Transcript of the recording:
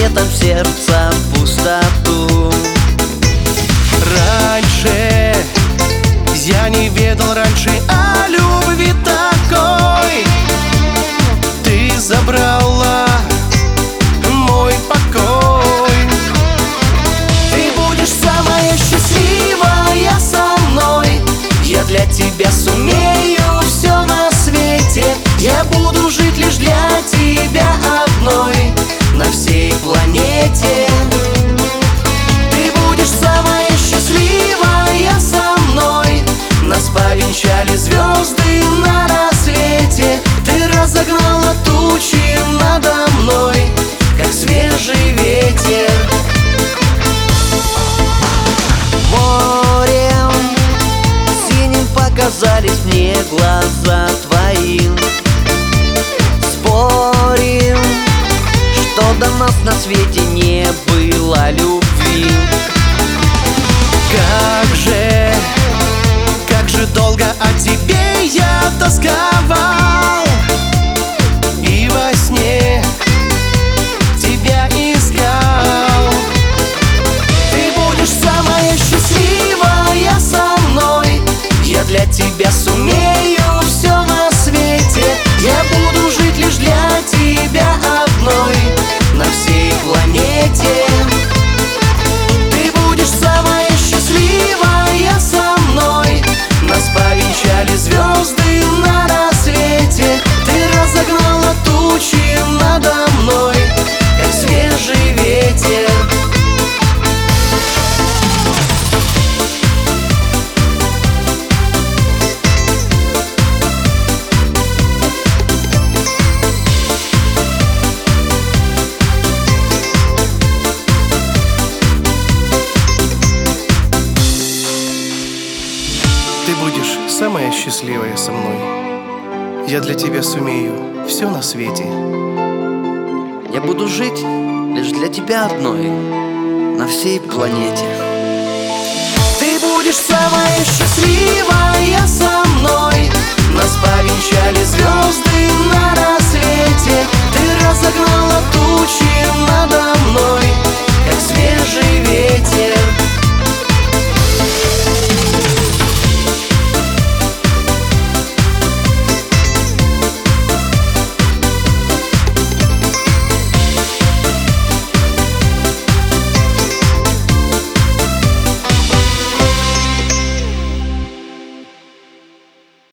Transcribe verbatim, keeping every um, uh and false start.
светом в сердце пустоту. Раньше я не ведал раньше о любви такой. Ты забрала мой покой. Ты будешь самая счастливая со мной. Я для тебя сумею все на свете. Я буду жить лишь для тебя одной на всей планете. Ты будешь самая счастливая со мной. Нас повенчали звезды на рассвете. Ты разогнала тучи надо мной, как свежий ветер. Морем синим показались мне глаза твои. Спорим, что до нас на свете не было любви. Как же, как же долго о тебе я тосковал, и во сне тебя искал. Ты будешь самая счастливая со мной. Я для тебя сумею все на свете. Я буду жить лишь для тебя одной на всей планете. Ты будешь самая счастливая со мной. Нас повенчали звезды на рассвете. Ты разогнала тучи надо мной, как свежий ветер. Ты будешь самая счастливая со мной. Я для тебя сумею все на свете. Я буду жить лишь для тебя одной на всей планете. Ты будешь самая счастливая со мной. Нас повенчали звезды на рассвете. Ты разогнала тучи надо мной,